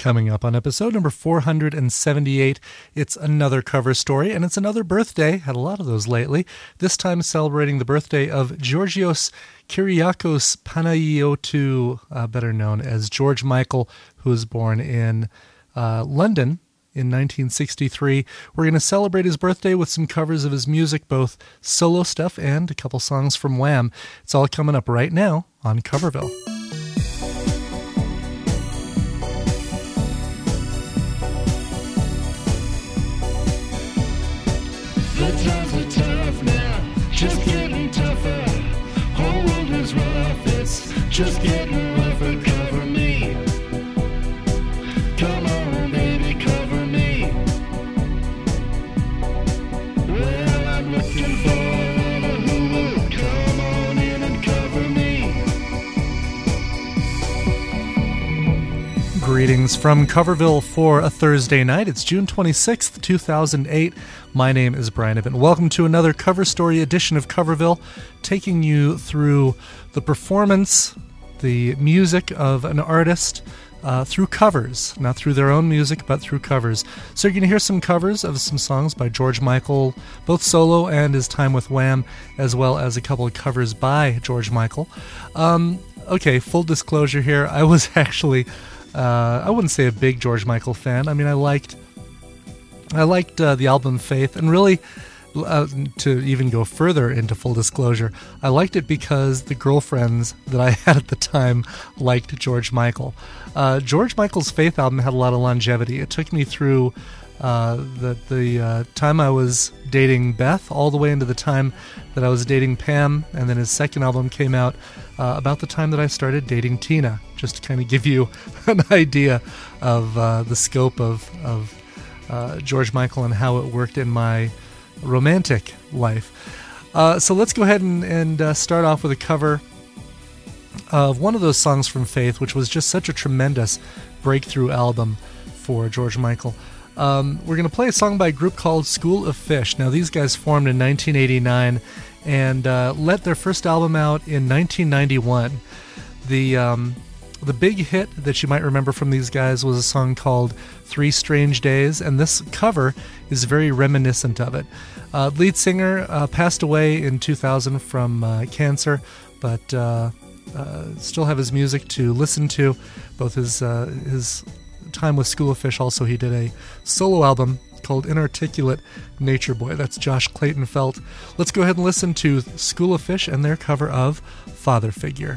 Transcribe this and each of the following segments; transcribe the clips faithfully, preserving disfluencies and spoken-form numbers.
Coming up on episode number four hundred seventy-eight, it's another cover story, and it's another birthday. Had a lot of those lately. This time celebrating the birthday of Georgios Kyriakos Panagiotou, uh, better known as George Michael, who was born in uh, London in nineteen sixty-three. We're going to celebrate his birthday with some covers of his music, both solo stuff and a couple songs from Wham. It's all coming up right now on Coverville. The times are tough now, just getting tougher. Whole world is rough, it's just getting rougher. Cover me, come on baby, cover me. Well, I'm looking for one who will come on in and cover me. Greetings from Coverville for a Thursday night. It's June twenty-sixth, two thousand eight. My name is Brian Ibbott. Welcome to another cover story edition of Coverville, taking you through the performance, the music of an artist uh, through covers, not through their own music, but through covers. So you're going to hear some covers of some songs by George Michael, both solo and his time with Wham, as well as a couple of covers by George Michael. Um, okay, full disclosure here, I was actually, uh, I wouldn't say a big George Michael fan. I mean, I liked I liked uh, the album Faith, and really, uh, to even go further into full disclosure, I liked it because the girlfriends that I had at the time liked George Michael. Uh, George Michael's Faith album had a lot of longevity. It took me through uh, the, the uh, time I was dating Beth, all the way into the time that I was dating Pam, and then his second album came out uh, about the time that I started dating Tina, just to kind of give you an idea of uh, the scope of, of Uh, George Michael and how it worked in my romantic life. Uh, so let's go ahead and, and uh, start off with a cover of one of those songs from Faith, which was just such a tremendous breakthrough album for George Michael. Um, we're going to play a song by a group called School of Fish. Now, these guys formed in nineteen eighty-nine and uh, let their first album out in nineteen ninety-one. The um, The big hit that you might remember from these guys was a song called Three Strange Days, and this cover is very reminiscent of it. Uh, lead singer uh, passed away in two thousand from uh, cancer, but uh, uh, still have his music to listen to, both his, uh, his time with School of Fish. Also, he did a solo album called Inarticulate Nature Boy. That's Josh Clayton Felt. Let's go ahead and listen to School of Fish and their cover of Father Figure.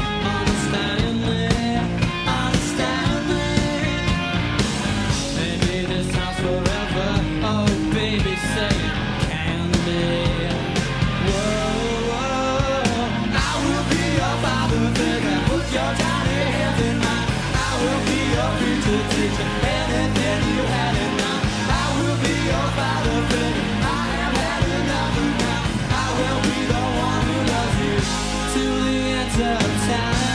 Understand me, understand me. Maybe teacher, anything you had in mind. I will be your father figure. I have had enough of now. I will be the one who loves you to the end of time.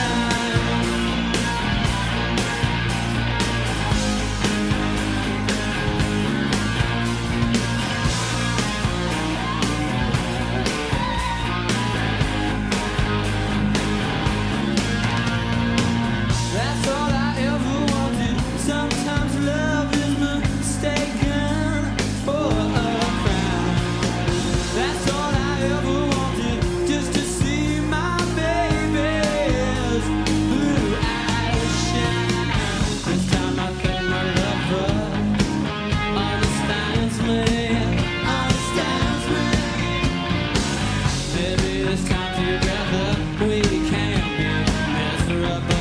That's all I ever wanted. Sometimes love is mistaken for a crime. That's all I ever wanted, just to see my baby's blue eyes shine. This time I think my lover understands me, understands me. Maybe this time together we can be miserable.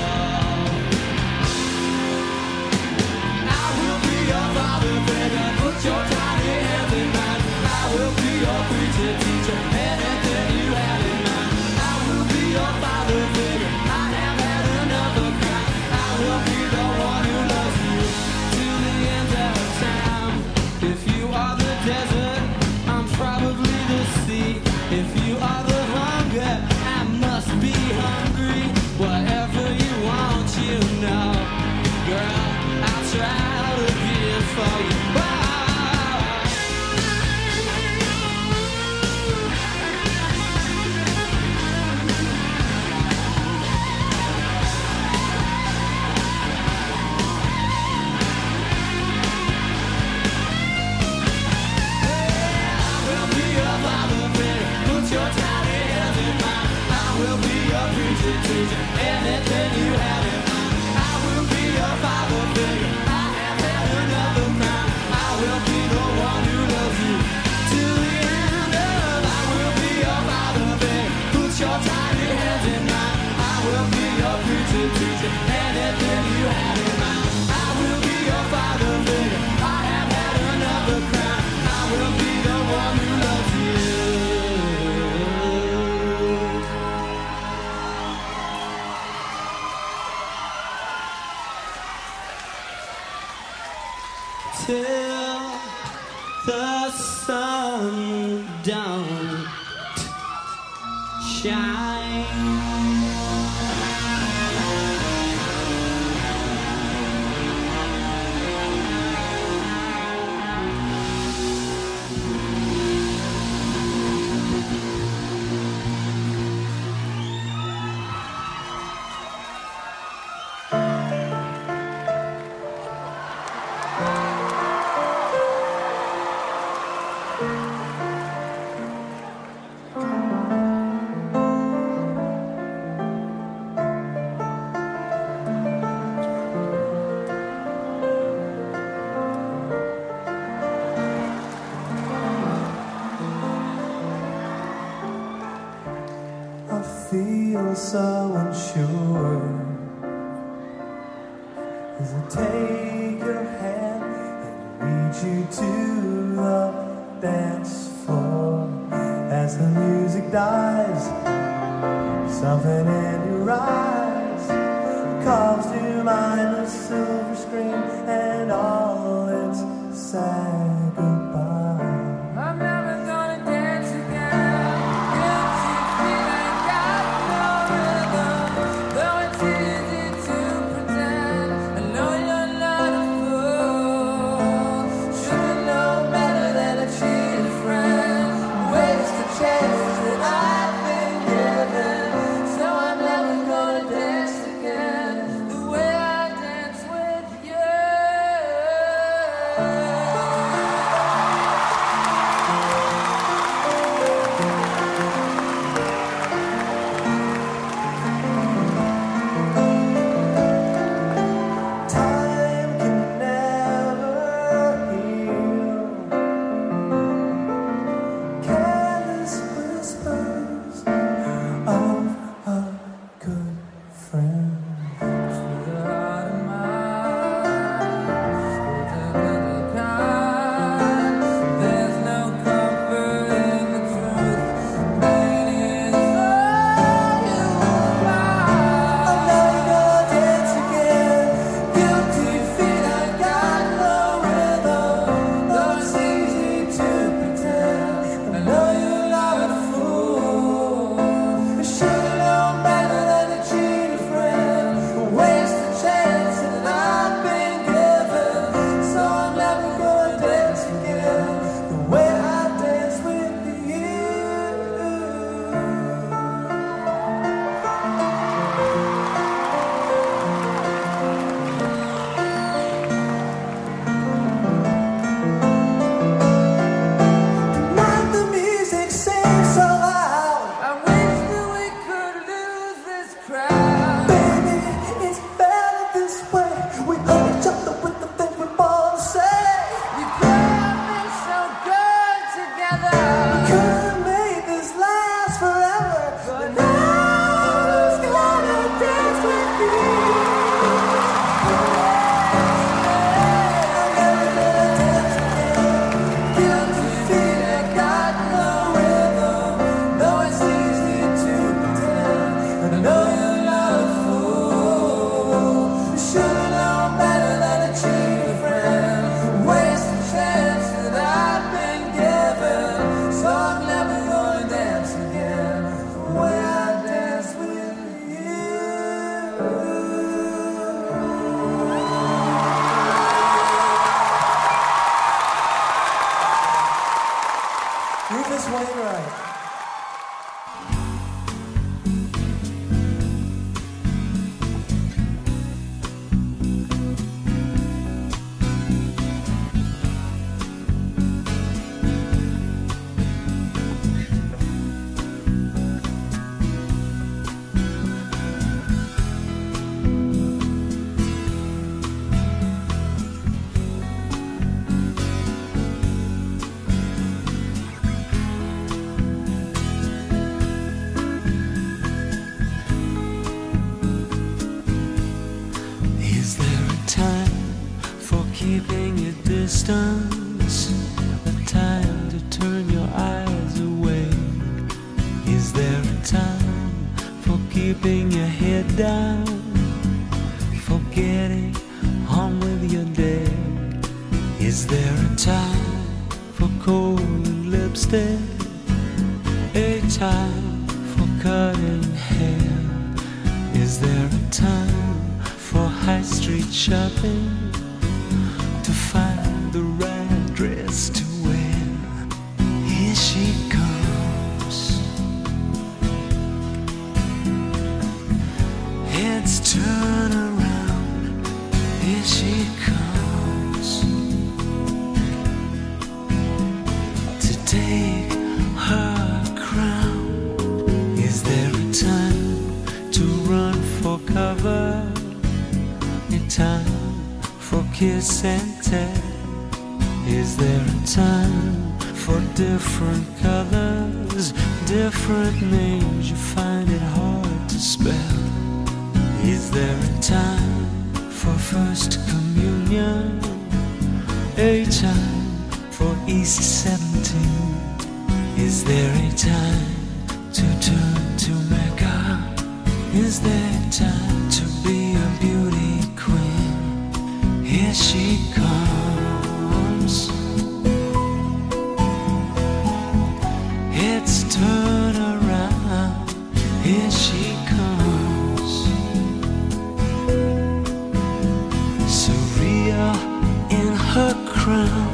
I will be your father figure, put your tiny hands in mine. I will be your preacher, teacher, anything you had in mind. I will be your father figure, I have had enough of crime. I will be the one who loves you to the end of time. If you are the desert, I'm probably the sea. If you are the hunger, I must be hungry. Whatever you want, you know, girl, I'll try to give for you. Bye. I will be your father figure, put your tiny hands in mine. I will be your preacher, teacher, anything you have in mind. I will be your father figure, I have had enough of crime. I will be the one who loves you to the end of. I will be your father figure, put your tiny hands in mine. I will be your preacher, teacher, anything you have in mind. I will be your father figure, I have had enough of crime. I will be the one who loves you. Till the sun don't shine. I feel so unsure as I take your hand and lead you to the dance floor. As the music dies, something in your eyes calls to mind the silver screen and all its sad goodbye. I'm never gonna dance again. Guilty feeling got no rhythm. Though it's easy to pretend, I know you're not a fool. Should've known better than to cheat a friend. Waste the chances that I've been given. So I'm keeping your distance, a time to turn your eyes away? Is there a time for keeping your head down, for getting on with your day? Is there a time for cold lipstick, a time for cutting hair? Is there a time for high street shopping, to find the right dress to wear? Here she comes, heads turn around. Here she comes to take her crown. Is there a time to run for cover, a time for kiss and tell? Is there a time for different colors, different names? You find it hard to spell. Is there a time for first communion, a time for East seventeen? Is there a time to turn to Mecca? Is there time to be a beauty queen? Here she comes, heads turn around. Here she comes, Syria in her crown.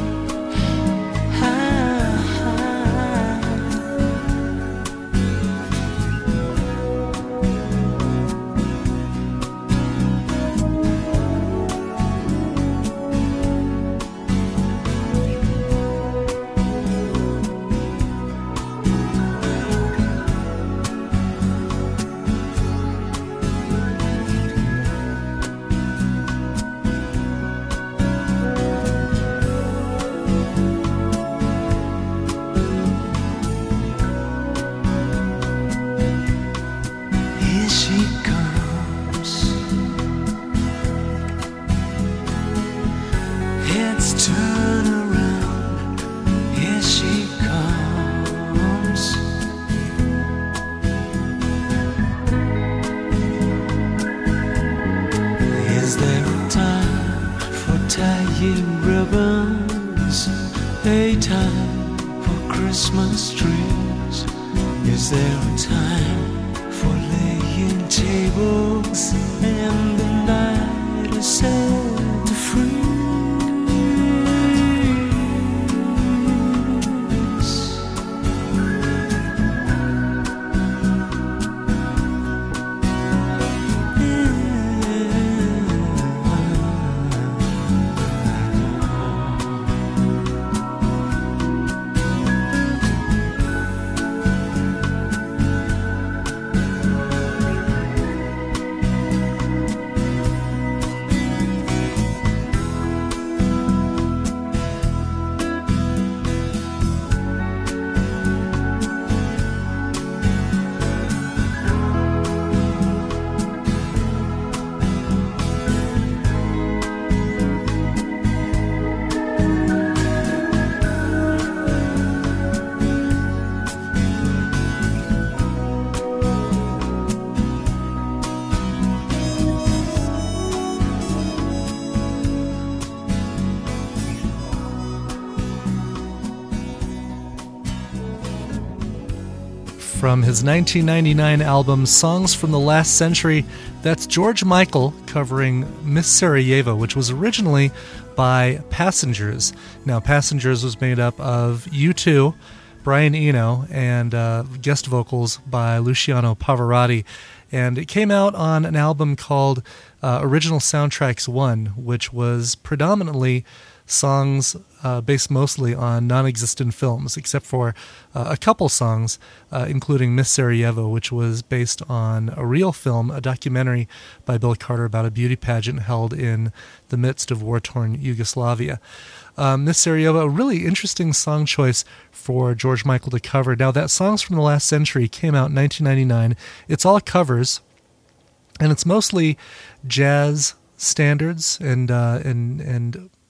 From his nineteen ninety-nine album Songs from the Last Century, that's George Michael covering Miss Sarajevo, which was originally by Passengers. Now, Passengers was made up of U two, Brian Eno, and uh, guest vocals by Luciano Pavarotti. And it came out on an album called uh, Original Soundtracks one, which was predominantly songs uh, based mostly on non-existent films, except for uh, a couple songs, uh, including Miss Sarajevo, which was based on a real film, a documentary by Bill Carter about a beauty pageant held in the midst of war-torn Yugoslavia. Um, Miss Sarajevo, a really interesting song choice for George Michael to cover. Now, that Songs from the Last Century came out in nineteen ninety-nine. It's all covers, and it's mostly jazz standards and uh, and and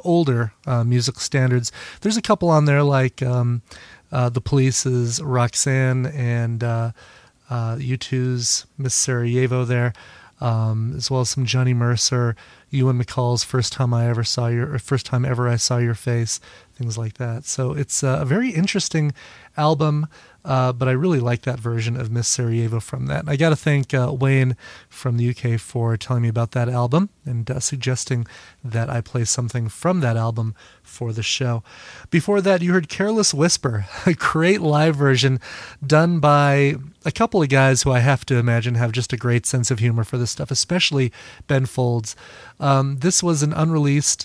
older uh, music standards. There's a couple on there like um, uh, The Police's Roxanne and uh, uh, U two's Miss Sarajevo there, um, as well as some Johnny Mercer, Ewan McCall's First Time I Ever Saw Your, or First Time Ever I Saw Your Face, things like that. So it's uh, a very interesting album. Uh, but I really like that version of Miss Sarajevo from that. And I got to thank uh, Wayne from the U K for telling me about that album and uh, suggesting that I play something from that album for the show. Before that, you heard Careless Whisper, a great live version done by a couple of guys who I have to imagine have just a great sense of humor for this stuff, especially Ben Folds. Um, this was an unreleased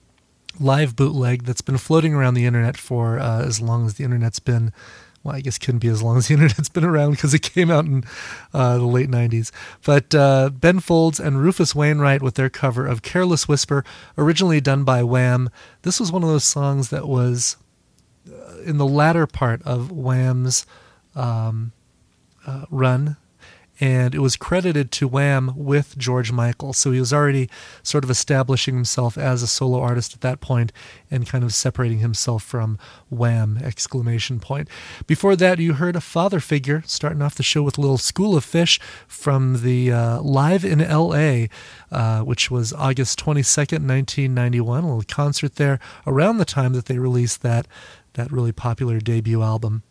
live bootleg that's been floating around the internet for uh, as long as the internet's been. Well, I guess it couldn't be as long as the internet's been around because it came out in uh, the late nineties. But uh, Ben Folds and Rufus Wainwright with their cover of Careless Whisper, originally done by Wham. This was one of those songs that was uh, in the latter part of Wham's um, uh, run, and it was credited to Wham with George Michael. So he was already sort of establishing himself as a solo artist at that point and kind of separating himself from Wham! Exclamation point. Before that, you heard a father figure starting off the show with a little School of Fish from the uh, Live in L A, uh, which was August twenty-second, nineteen ninety-one, a little concert there around the time that they released that, that really popular debut album.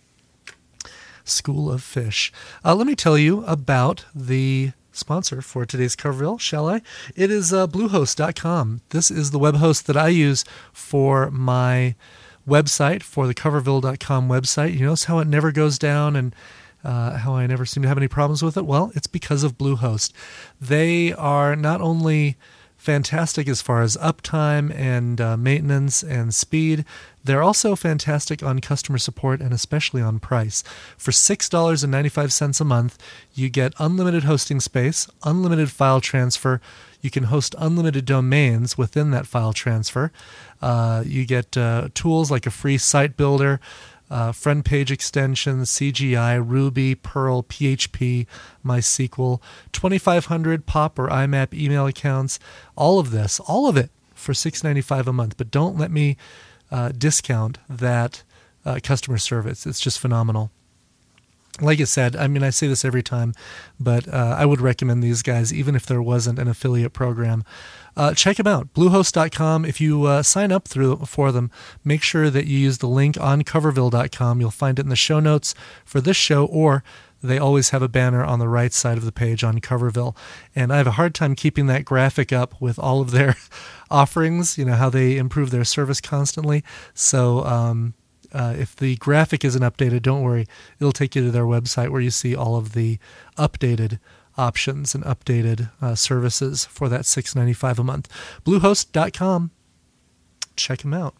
School of Fish. Uh, let me tell you about the sponsor for today's Coverville, shall I? It is uh, Bluehost dot com. This is the web host that I use for my website, for the Coverville dot com website. You notice how it never goes down and uh, how I never seem to have any problems with it? Well, it's because of Bluehost. They are not only fantastic as far as uptime and uh, maintenance and speed, they're also fantastic on customer support and especially on price. For six dollars and ninety-five cents a month, you get unlimited hosting space, unlimited file transfer. You can host unlimited domains within that file transfer. Uh, you get uh, tools like a free site builder, uh, front page extensions, C G I, Ruby, Perl, P H P, MySQL, twenty-five hundred POP or I MAP email accounts. All of this, all of it for six dollars and ninety-five cents a month. But don't let me Uh, discount that uh, customer service. It's just phenomenal. Like I said, I mean, I say this every time, but uh, I would recommend these guys even if there wasn't an affiliate program. Uh, check them out, Bluehost dot com. If you uh, sign up through for them, make sure that you use the link on Coverville dot com. You'll find it in the show notes for this show, or they always have a banner on the right side of the page on Coverville. And I have a hard time keeping that graphic up with all of their offerings, you know, how they improve their service constantly. So um, uh, if the graphic isn't updated, don't worry. It'll take you to their website where you see all of the updated options and updated uh, services for that six dollars and ninety-five cents a month. Bluehost dot com. Check them out.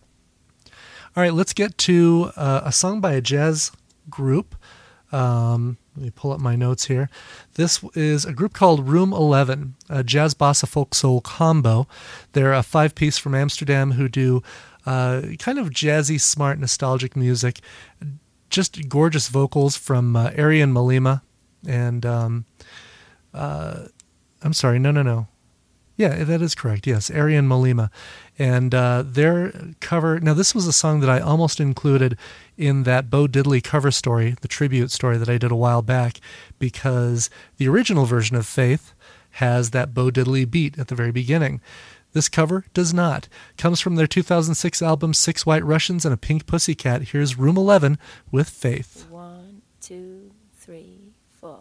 All right, let's get to uh, a song by a jazz group. Um, let me pull up my notes here. This is a group called Room eleven, a jazz bossa folk soul combo. They're a five-piece from Amsterdam who do uh, kind of jazzy, smart, nostalgic music. Just gorgeous vocals from uh, Arian Malima. And um, uh, I'm sorry, no, no, no. Yeah, that is correct. Yes, Arian Malima. And uh, their cover... Now, this was a song that I almost included in that Bo Diddley cover story, the tribute story that I did a while back, because the original version of Faith has that Bo Diddley beat at the very beginning. This cover does not. Comes from their two thousand six album, Six White Russians and a Pink Pussycat. Here's Room eleven with Faith. One, two, three, four.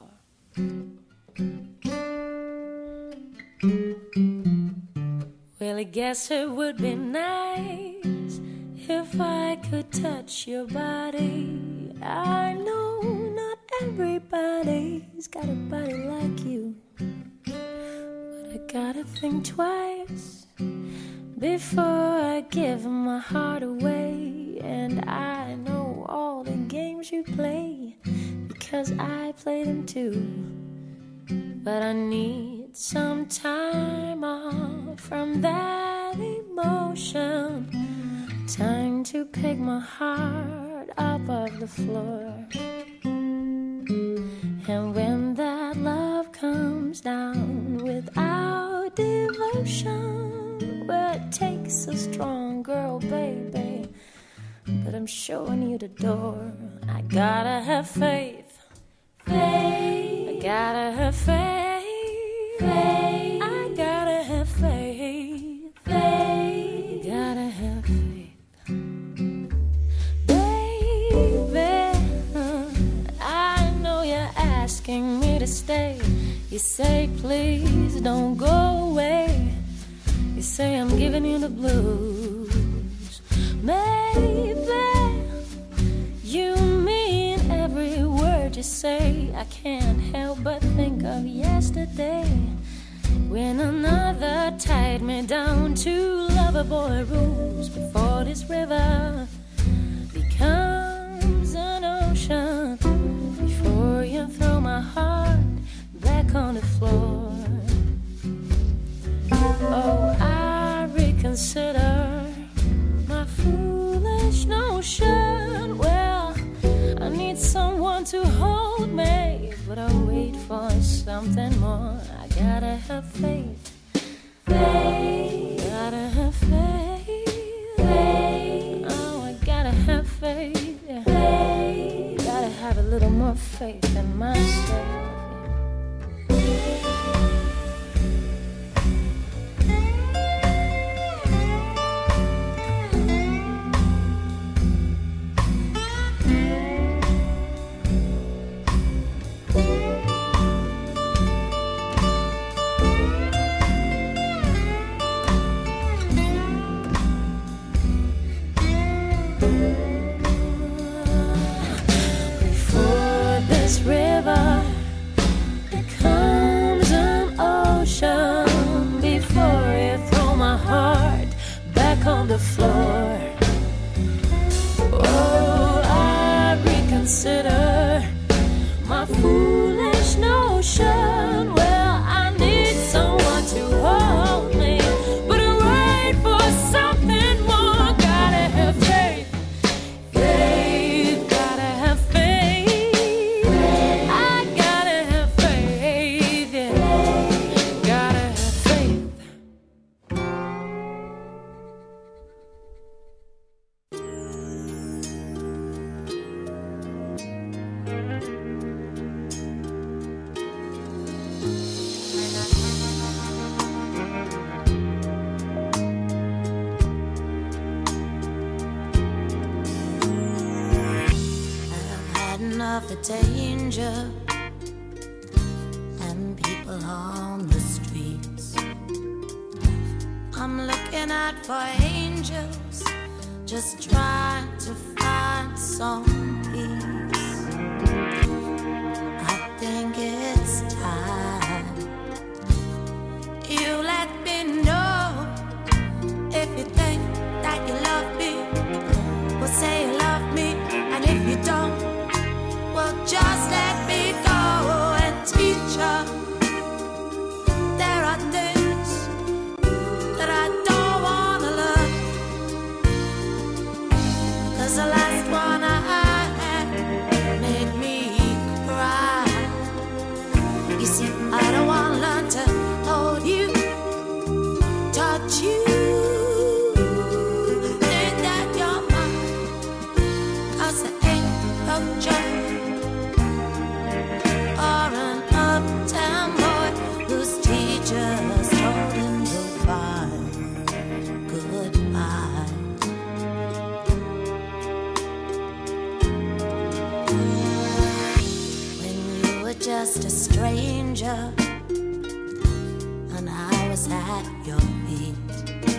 Well, I guess it would be nice if I could touch your body. I know not everybody's got a body like you, but I gotta think twice before I give my heart away. And I know all the games you play because I play them too. But I need some time off from that emotion, time to pick my heart up off the floor. And when that love comes down without devotion, well, it takes so strong, girl, baby. But I'm showing you the door. I gotta have faith. Faith. I gotta have faith. Faith. I gotta have faith. Faith. Gotta have faith. Baby, I know you're asking me to stay. You say, please don't go away. You say I'm giving you the blues. Maybe you mean every word you say. I can't help but think of yesterday, when another tied me down to lover boy rules. Before this river becomes an ocean, before you throw my heart back on the floor. Oh, I reconsider my foolish notion. Well, I need someone to hold me, but I wait for something more. I gotta have faith. Faith. Gotta have faith. Faith. Oh, I gotta have faith. Yeah. Faith. Gotta have a little more faith in myself. The floor. Oh, I reconsider my foolish notion. Well, I need someone to hold me, but I wait for something more. Gotta have faith. Faith. Gotta have faith. I gotta have faith. Yeah. Gotta have faith. The danger and people on the streets. I'm looking out for angels, just trying to find some peace. I think it's time you let me know if you think that you love me. Well, say you love me, and if you don't, well, just let me go and teach her. There are things that I don't want to learn, 'cause the last one I had made me cry. You see, I don't want to learn to hold you, touch you, think that you're mine, 'cause there ain't no joy or an uptown boy whose teachers told him goodbye, goodbye. When you were just a stranger and I was at your feet,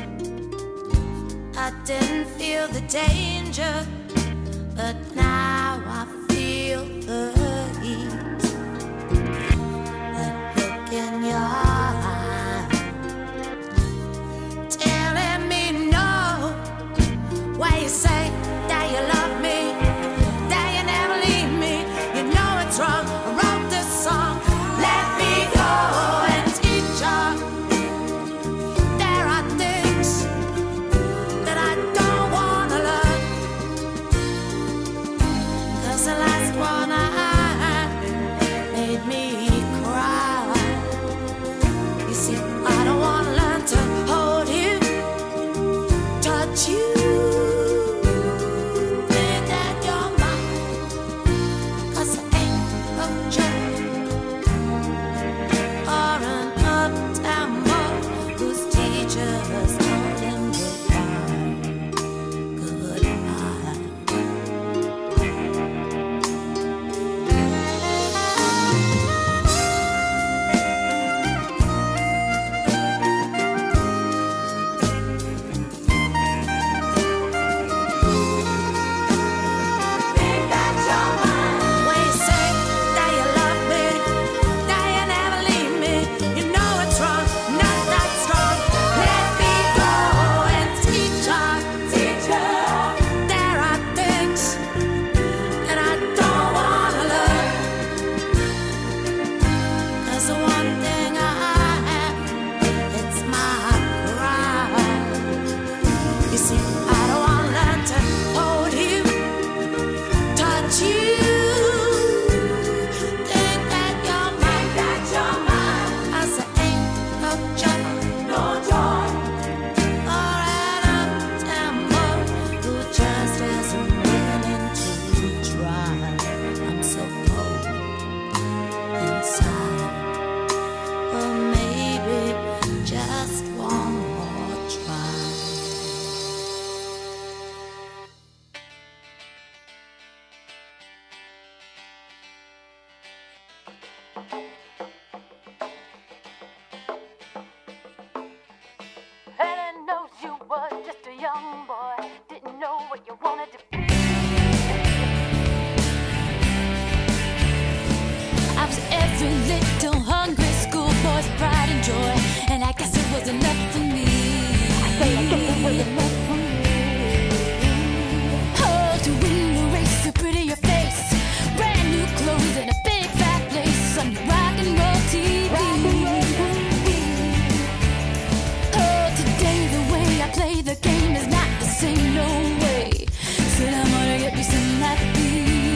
I didn't feel the danger, but now I feel the heat. That look in your eye, telling me no, where you say that you love me, that you never leave me. You know it's wrong. I wrote this song. Let me go and teach her. There are things that I don't want to learn, 'cause the last one I had touch you. Think that you're mine, 'cause I ain't no joke. Or an uptown boy whose teachers told him goodbye, goodbye. When you say that you love me, that you never leave me, you know it's wrong, not that strong. Let me go and teach her, teach her. There are things that I don't wanna learn. 'Cause the one thing I have, it's my pride. You see, I don't wanna learn to hold you, touch you. Think that you're mine, that you're mine. I say ain't no joy, no joy. Or an uptown boy who just isn't willing to try. I'm so cold inside. Well, maybe just one more try. Heaven knows you were just a young boy, didn't know what you wanted to be. I was every little hungry schoolboy's pride and joy, and I guess it was enough for me. I say I guess it was enough for me. Oh, to win the race, to prettier face, brand new clothes and a big fat place on your rock and roll T V. Oh, today the way I play the game is not the same, no way. Said I'm gonna get me some happy.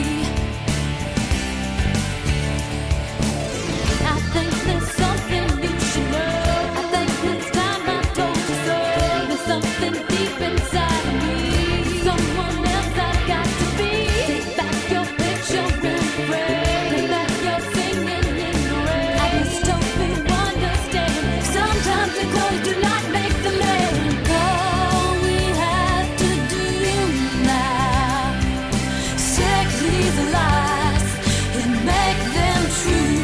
I think there's something you should know. I think it's time I told you so. There's something deep inside of me, someone else I've got to be. Take back your picture and pray. Take back your singing in the rain. I just hope you understand. Sometimes the clothes do not make the man. All we have to do now, shake these lies and make them true.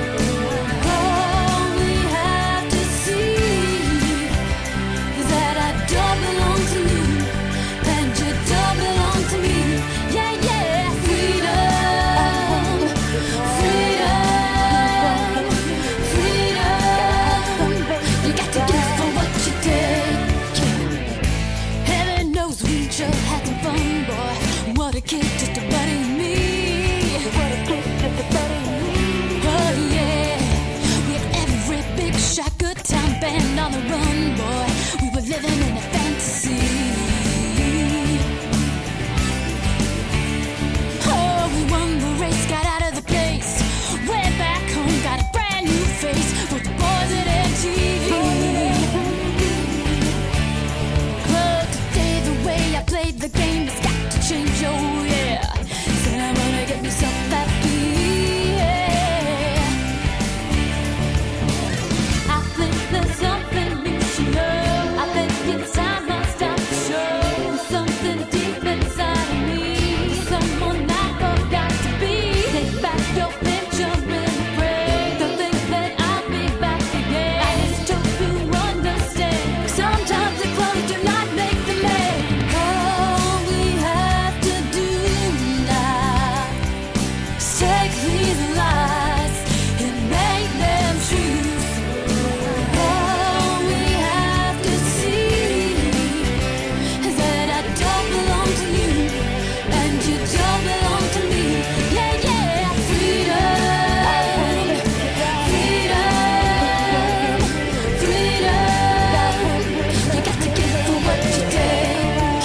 All we have to see is that I don't belong to you, and you don't belong to me. Yeah, yeah, freedom, freedom, freedom. You got to give for what you take. Heaven knows we sure had some fun, boy. What a kid, just a buddy and me. What a kid, just a buddy and me. Oh yeah, we had every big shot, good time band on the run, boy. We were living in a fantasy. Oh, we won the race, got out of the place. Went back home, got a brand new face with the boys at M T V. Oh, today the way I played the game has got to change, oh yeah. Said I'm gonna get myself happy. Yeah. I think there's something you should know. I think it's time I stop the show. There's something deep inside of me, someone I forgot to be. Take back your picture and pray. Don't think that I'll be back again. I just hope you understand. Sometimes the clothes do not make the man. All we have to do now, shake these lies and make them true. All we have to see is that I don't belong to you, and you don't belong to me. Yeah, yeah, freedom, freedom, freedom. You got to give for what you take.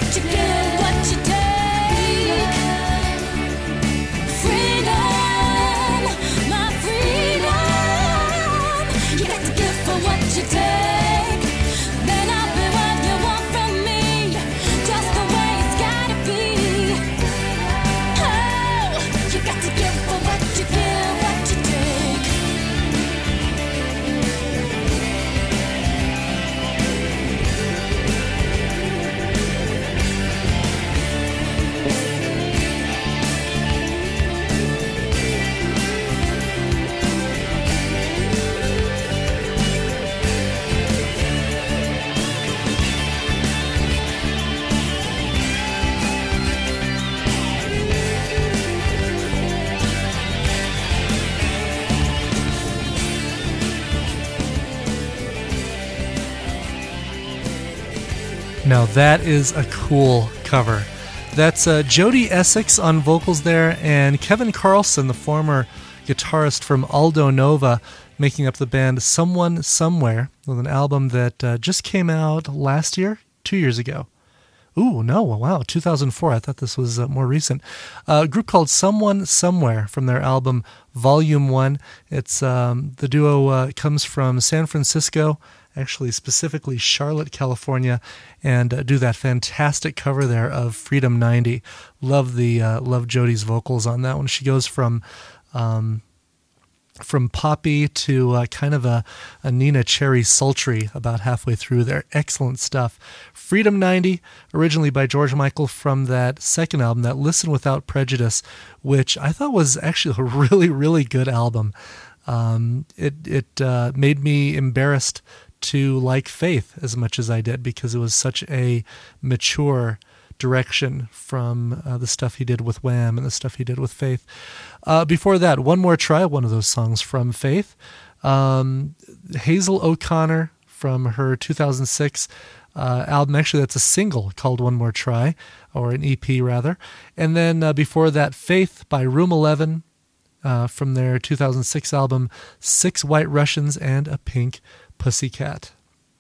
what you give, what you take. Freedom, my freedom. You got to give for what you take. Then I'll be what you want from me, just the way it's gotta be. Oh, you got to give for what you give, what you take. Now that is a cool cover. That's uh, Jody Essex on vocals there, and Kevin Carlson, the former guitarist from Aldo Nova, making up the band Someone Somewhere, with an album that uh, just came out last year, two years ago. Ooh, no, wow, two thousand four. I thought this was uh, more recent. Uh, a group called Someone Somewhere from their album Volume one. It's um, the duo uh, comes from San Francisco, actually specifically Charlotte, California, and uh, do that fantastic cover there of Freedom ninety. Love the uh, love Jody's vocals on that one. She goes from um, from poppy to uh, kind of a, a Nina Cherry sultry about halfway through there. Excellent stuff. Freedom ninety, originally by George Michael from that second album, that Listen Without Prejudice, which I thought was actually a really, really good album. Um, it it uh, made me embarrassed to like Faith as much as I did, because it was such a mature direction from uh, the stuff he did with Wham and the stuff he did with Faith. Uh, before that, One More Try, one of those songs from Faith. Um, Hazel O'Connor from her two thousand six uh, album, actually that's a single called One More Try, or an E P rather. And then uh, before that, Faith by Room eleven uh, from their two thousand six album Six White Russians and a Pink Pussycat.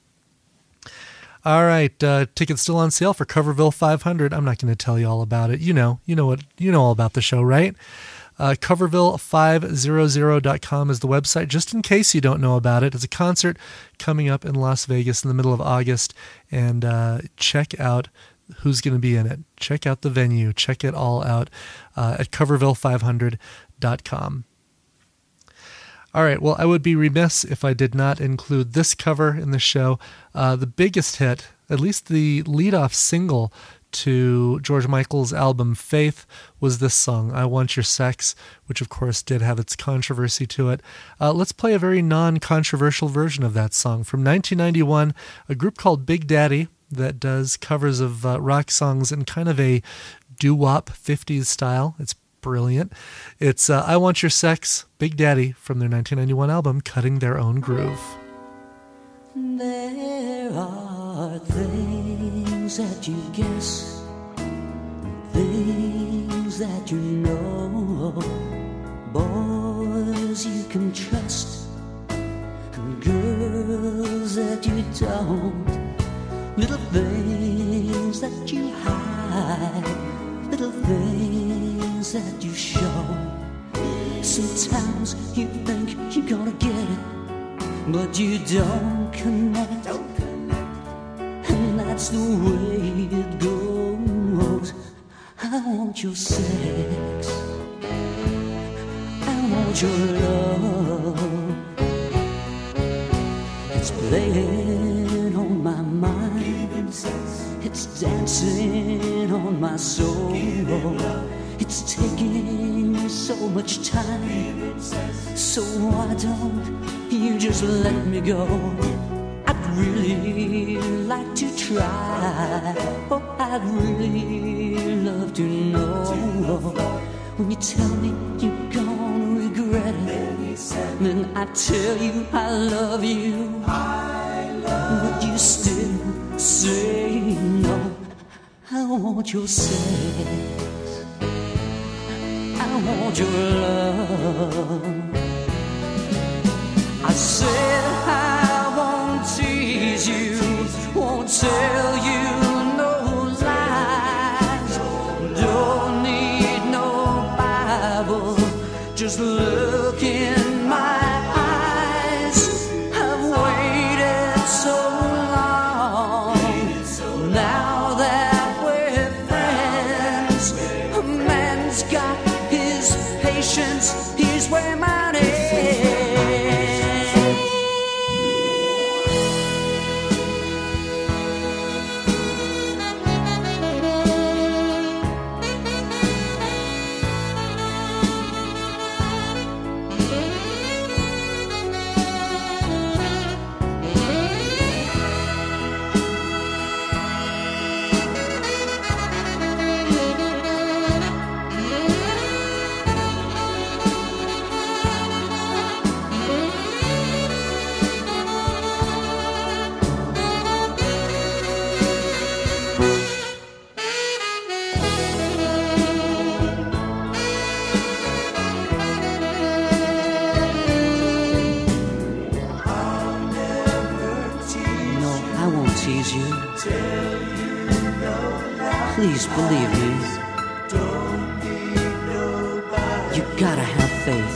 All right, uh, tickets still on sale for Coverville five hundred. I'm not going to tell you all about it. You know, you know what, you know all about the show, right? Uh, Coverville five hundred dot com is the website, just in case you don't know about it. It's a concert coming up in Las Vegas in the middle of August, and uh, check out who's going to be in it. Check out the venue. Check it all out uh, at Coverville five hundred dot com. All right, well, I would be remiss if I did not include this cover in the show. Uh, the biggest hit, at least the lead-off single to George Michael's album Faith, was this song, I Want Your Sex, which of course did have its controversy to it. Uh, let's play a very non-controversial version of that song. From nineteen ninety-one, a group called Big Daddy that does covers of uh, rock songs in kind of a doo-wop fifties style. It's brilliant. It's uh, I Want Your Sex, Big Daddy, from their nineteen ninety-one album Cutting Their Own Groove. There are things that you guess, things that you know, boys you can trust, and girls that you don't, little things that you hide, little things that you show. Sometimes you think you're gonna get it, but you don't connect, don't connect. And that's the way it goes. I want your sex, I want your love. It's playing on my mind, it's dancing on my soul. It's taking so much time, so why don't you just let me go? I'd really like to try, oh, I'd really love to know. When you tell me you're gonna regret it, then I tell you I love you, but you still say no. I want your sex, I want your love. I said I won't tease you, won't tell you no lie. now that we're friends. A man's got his patience, here's where mine ends. Please believe me. You gotta have faith.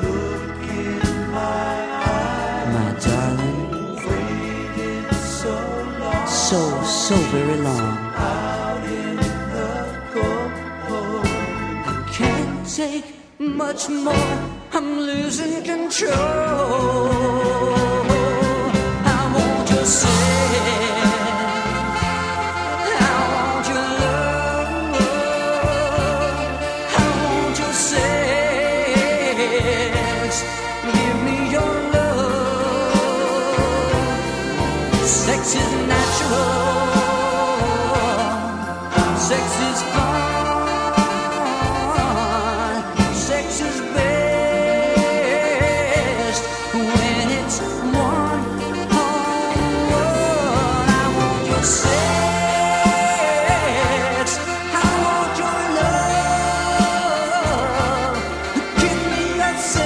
My darling. So, so very long. I can't take much more. I'm losing control. I won't just say sex is natural, sex is fun, sex is best when it's one on one. I want your sex, I want your love, give me your sex.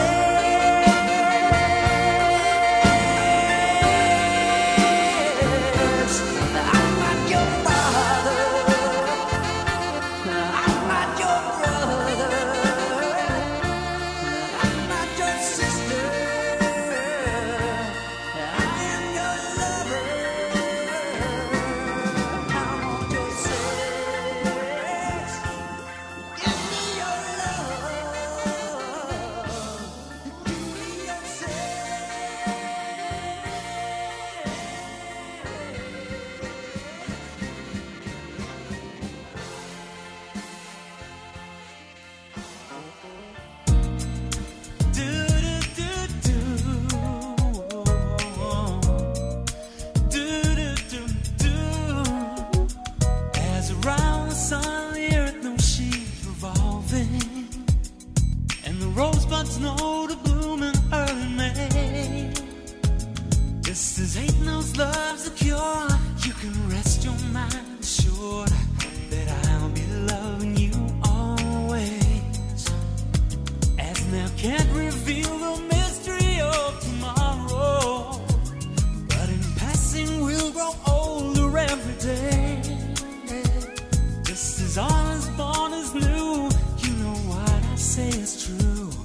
Rosebuds know to bloom in early May. This is ain't those love's a cure. You can rest your mind assured that I'll be loving you always. As now can't reveal the mystery of tomorrow, but in passing we'll grow older every day. Just as all is born is new, you know what I say is true.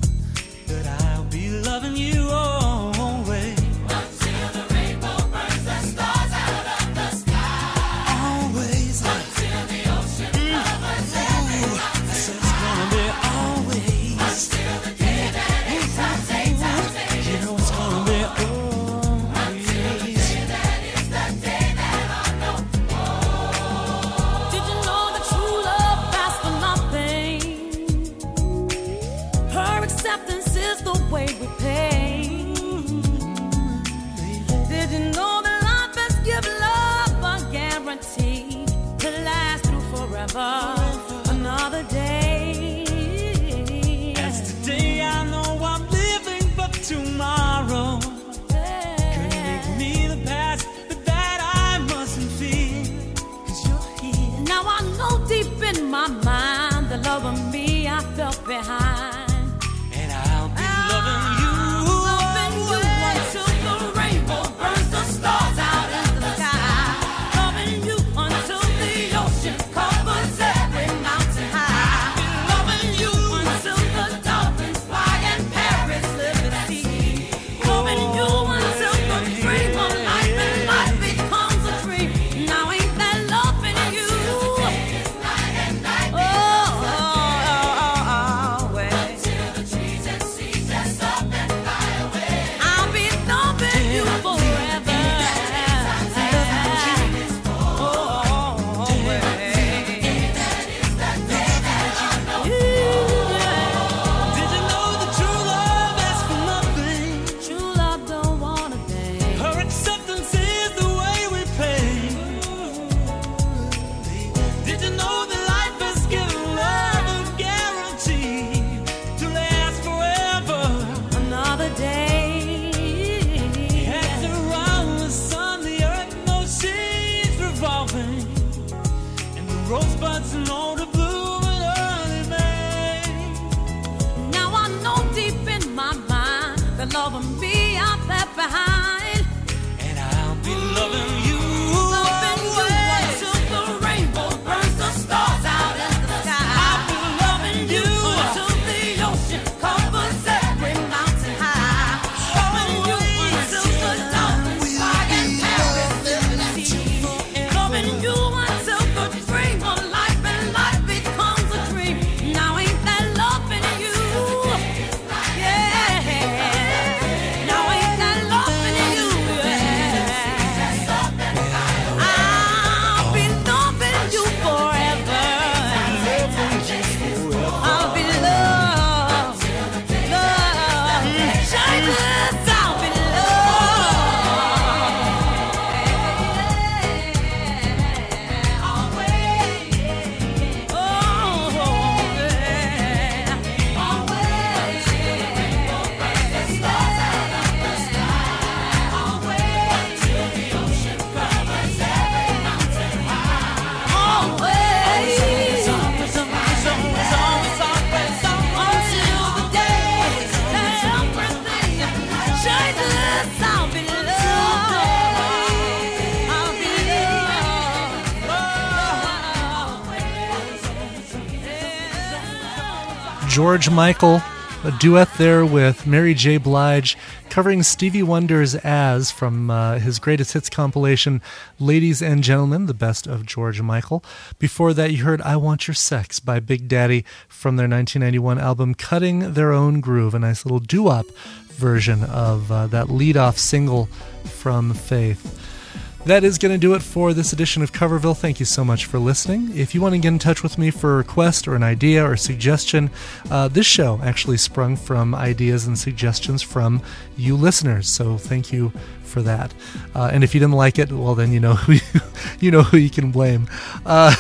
Loving you always. Until the rainbow burns the stars out of the sky. Always. Until the ocean covers every mountain. So it's gonna be always. Until the day that eight times eight times eight. You know it's gonna be always. Until the day that is the day that I know. Oh. Did you know that true love lasts for nothing? Her acceptance is the way we pay. Did you know that life has given love a guarantee to last through forever? Another day. As today I know I'm living, but tomorrow could make me the past, but that I mustn't fear, 'cause you're here. Now I know deep in my mind the love of me I felt behind. Loving you, loving you until the rainbow burns the stars out in the sky. Loving you until the ocean covers every mountain high. Loving you until the dolphins fly and parrots live at sea. Loving you until the dream of life and life becomes a dream. Now ain't that love rosebuds and all the bloom in early May. Now I know deep in my mind that love and be out there behind. And I'll be loving you. Loving you until the rainbow burns the stars out in the sky. I'll be loving you. Until the ocean covers every mountain high. Loving you until the dolphins fly and Paris in the sea. Loving you until the dream of life and life becomes a dream. Now ain't that loving you? Yeah. Now ain't that loving you? Yeah. I'll be loving you forever. I'll be loved, loved, changeless. I'll be loved, always. Oh, yeah, always. The stars out of the sky, always. Till the ocean covers every mountain high, always. Until the day that everything changes, I'll be loved. I'll be loved. George Michael, a duet there with Mary J. Blige, covering Stevie Wonder's As from uh, his greatest hits compilation, Ladies and Gentlemen, the best of George Michael. Before that, you heard I Want Your Sex by Big Daddy from their nineteen ninety-one album Cutting Their Own Groove, a nice little doo-wop version of uh, that lead-off single from Faith. That is going to do it for this edition of Coverville. Thank you so much for listening. If you want to get in touch with me for a request or an idea or suggestion, uh, this show actually sprung from ideas and suggestions from you listeners. So thank you for that. Uh, and if you didn't like it, well, then you know who you, you know who you can blame. Uh,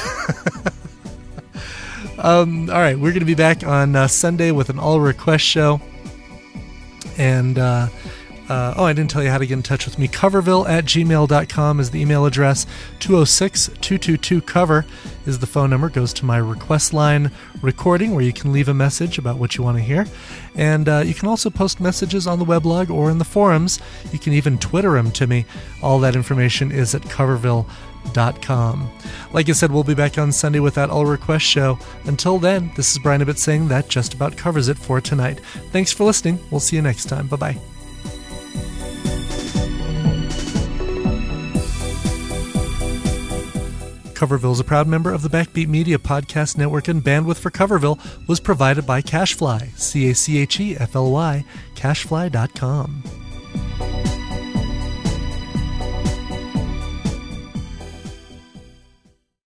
um, all right, we're going to be back on uh, Sunday with an all request show. And uh, Uh, oh, I didn't tell you how to get in touch with me. Coverville at gmail dot com is the email address. two oh six, two two two, cover is the phone number. Goes to my request line recording where you can leave a message about what you want to hear. And uh, you can also post messages on the weblog or in the forums. You can even Twitter them to me. All that information is at coverville dot com. Like I said, we'll be back on Sunday with that all request show. Until then, this is Brian Ibbett saying that just about covers it for tonight. Thanks for listening. We'll see you next time. Bye-bye. Coverville is a proud member of the Backbeat Media Podcast Network, and bandwidth for Coverville was provided by CacheFly, C A C H E F L Y, cachefly dot com.